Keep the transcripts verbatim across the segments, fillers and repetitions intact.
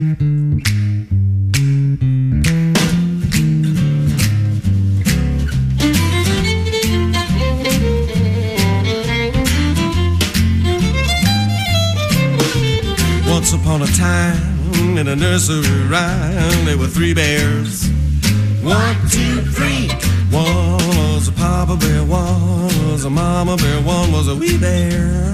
Once upon a time, in a nursery rhyme, there were three bears. One, two, three. One was a papa bear, one was a mama bear, one was a wee bear.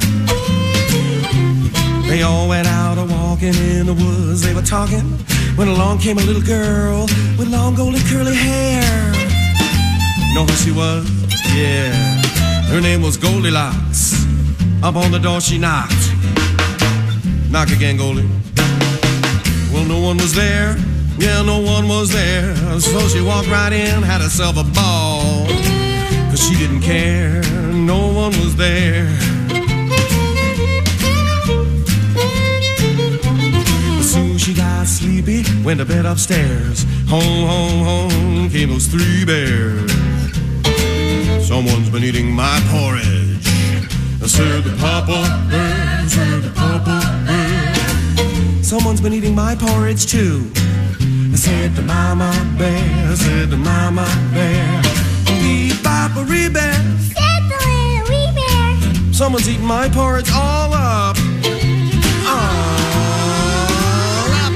They all went out a-walking in the woods. They were talking when along came a little girl with long golden curly hair. Know who she was? Yeah, her name was Goldilocks. Up on the door she knocked. Knock again, Goldie. Well, no one was there. Yeah, no one was there. So she walked right in, had herself a ball. Cause she didn't care, no one was there. As soon as she got sleepy, went to bed upstairs. Home, home, home came those three bears. Someone's been eating my porridge. I said the papa bear, said the papa bear. Someone's been eating my porridge too. I said the mama bear, said the mama bear. Wee papa wee bear, said the little wee bear. Someone's eating my porridge all up, all up.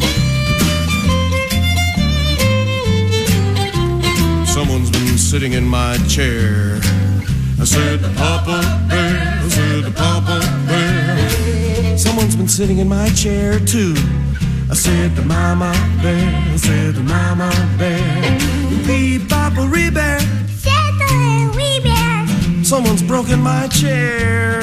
Someone's been sitting in my chair. I said the papa bear, I said the papa bear. Someone's been sitting in my chair too. I said the mama bear, I said the mama bear. Wee papa wee bear, said the little wee bear. Someone's broken my chair.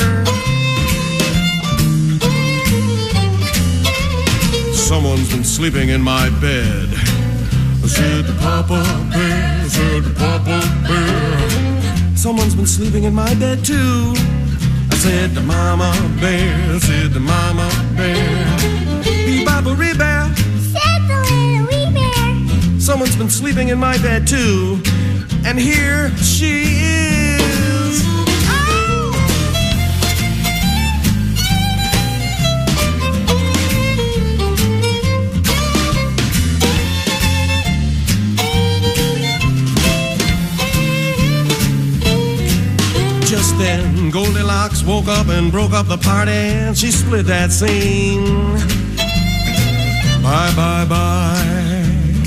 Someone's been sleeping in my bed. I said the papa bear, I said the papa bear. Someone's been sleeping in my bed too. I said the mama bear, I said the mama bear. Wee papa wee bear, said the little wee bear. Someone's been sleeping in my bed too. And here she is. Oh! Just then Goldilocks woke up and broke up the party, and she split that scene. Bye, bye, bye.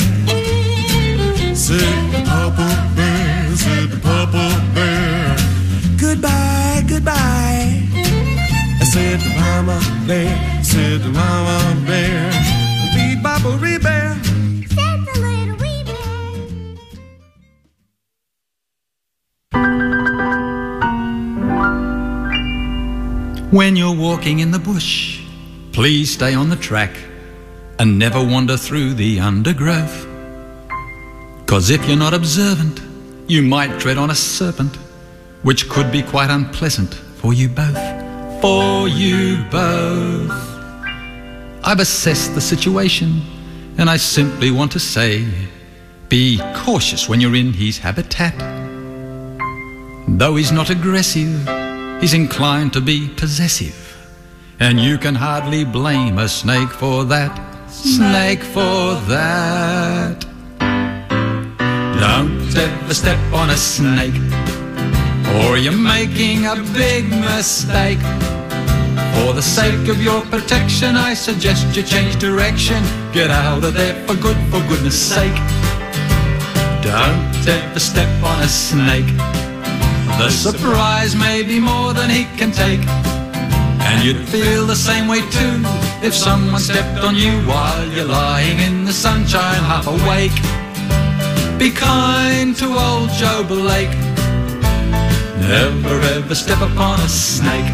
Said the papa bear, said the papa bear. Goodbye, goodbye. I said the mama bear, said the mama bear. Wee papa wee bear, said the little wee bear. When you're walking in the bush, please stay on the track and never wander through the undergrowth. 'Cause if you're not observant, you might tread on a serpent, which could be quite unpleasant for you both. For you both. I've assessed the situation, and I simply want to say, be cautious when you're in his habitat. Though he's not aggressive, he's inclined to be possessive, and you can hardly blame a snake for that. Snake for that. Don't ever step on a snake, or you're making a big mistake. For the sake of your protection, I suggest you change direction. Get out of there for good, for goodness sake. Don't ever step on a snake. The surprise may be more than he can take, and you'd feel the same way too if someone stepped on you while you're lying in the sunshine half awake. Be kind to old Joe Blake. Never ever step upon a snake.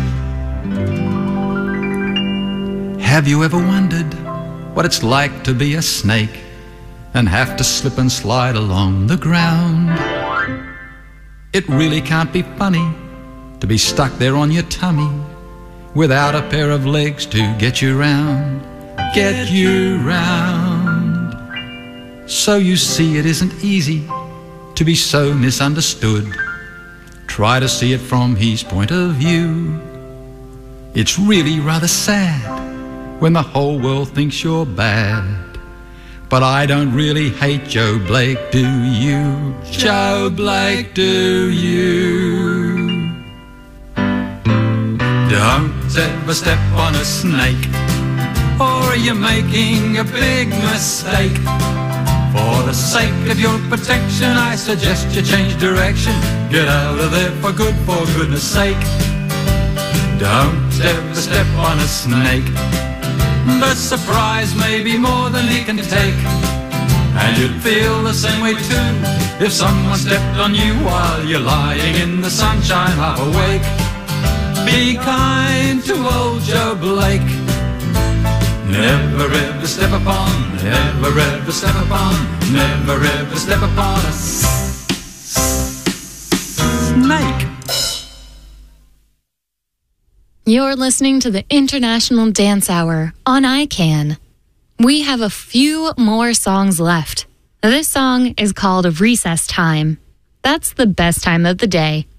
Have you ever wondered what it's like to be a snake and have to slip and slide along the ground? It really can't be funny to be stuck there on your tummy without a pair of legs to get you round, get you round. So you see it isn't easy to be so misunderstood. Try to see it from his point of view. It's really rather sad when the whole world thinks you're bad. But I don't really hate Joe Blake, do you? Joe Blake, do you? Don't ever step on a snake, or you're making a big mistake. For the sake of your protection, I suggest you change direction. Get out of there for good, for goodness sake. Don't ever step on a snake. The surprise may be more than he can take, and you'd feel the same way too if someone stepped on you while you're lying in the sunshine half awake. Be kind to old Joe Blake. Never ever step upon, never ever step upon, never ever step upon a s- snake. You're listening to the International Dance Hour on I CAN. We have a few more songs left. This song is called Recess Time. That's the best time of the day.